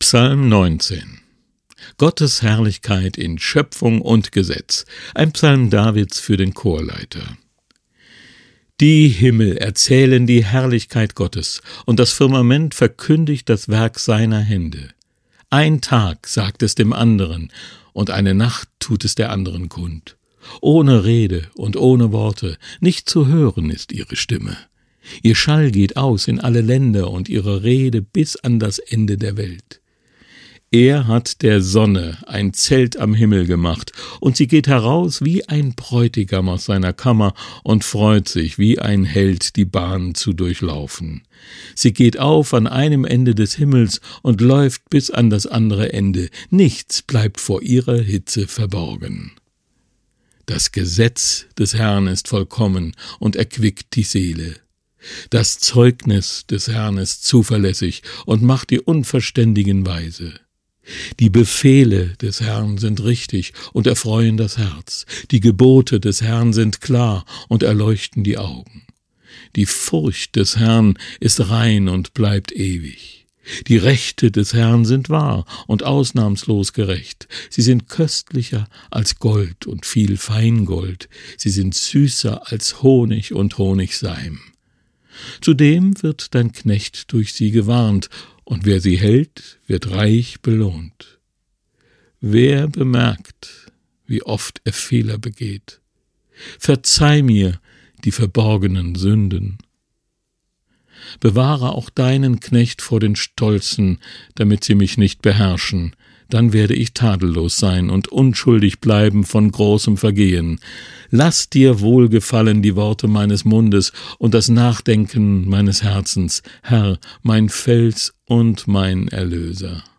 Psalm 19. Gottes Herrlichkeit in Schöpfung und Gesetz. Ein Psalm Davids für den Chorleiter. Die Himmel erzählen die Herrlichkeit Gottes, und das Firmament verkündigt das Werk seiner Hände. Ein Tag sagt es dem anderen, und eine Nacht tut es der anderen kund. Ohne Rede und ohne Worte, nicht zu hören ist ihre Stimme. Ihr Schall geht aus in alle Länder und ihre Rede bis an das Ende der Welt. Er hat der Sonne ein Zelt am Himmel gemacht, und sie geht heraus wie ein Bräutigam aus seiner Kammer und freut sich wie ein Held, die Bahn zu durchlaufen. Sie geht auf an einem Ende des Himmels und läuft bis an das andere Ende. Nichts bleibt vor ihrer Hitze verborgen. Das Gesetz des Herrn ist vollkommen und erquickt die Seele. Das Zeugnis des Herrn ist zuverlässig und macht die Unverständigen weise. Die Befehle des Herrn sind richtig und erfreuen das Herz. Die Gebote des Herrn sind klar und erleuchten die Augen. Die Furcht des Herrn ist rein und bleibt ewig. Die Rechte des Herrn sind wahr und ausnahmslos gerecht. Sie sind köstlicher als Gold und viel Feingold. Sie sind süßer als Honig und Honigseim. Zudem wird dein Knecht durch sie gewarnt, und wer sie hält, wird reich belohnt. Wer bemerkt, wie oft er Fehler begeht? Verzeih mir die verborgenen Sünden. Bewahre auch deinen Knecht vor den Stolzen, damit sie mich nicht beherrschen. Dann werde ich tadellos sein und unschuldig bleiben von großem Vergehen. Lass dir wohlgefallen die Worte meines Mundes und das Nachdenken meines Herzens, Herr, mein Fels und mein Erlöser.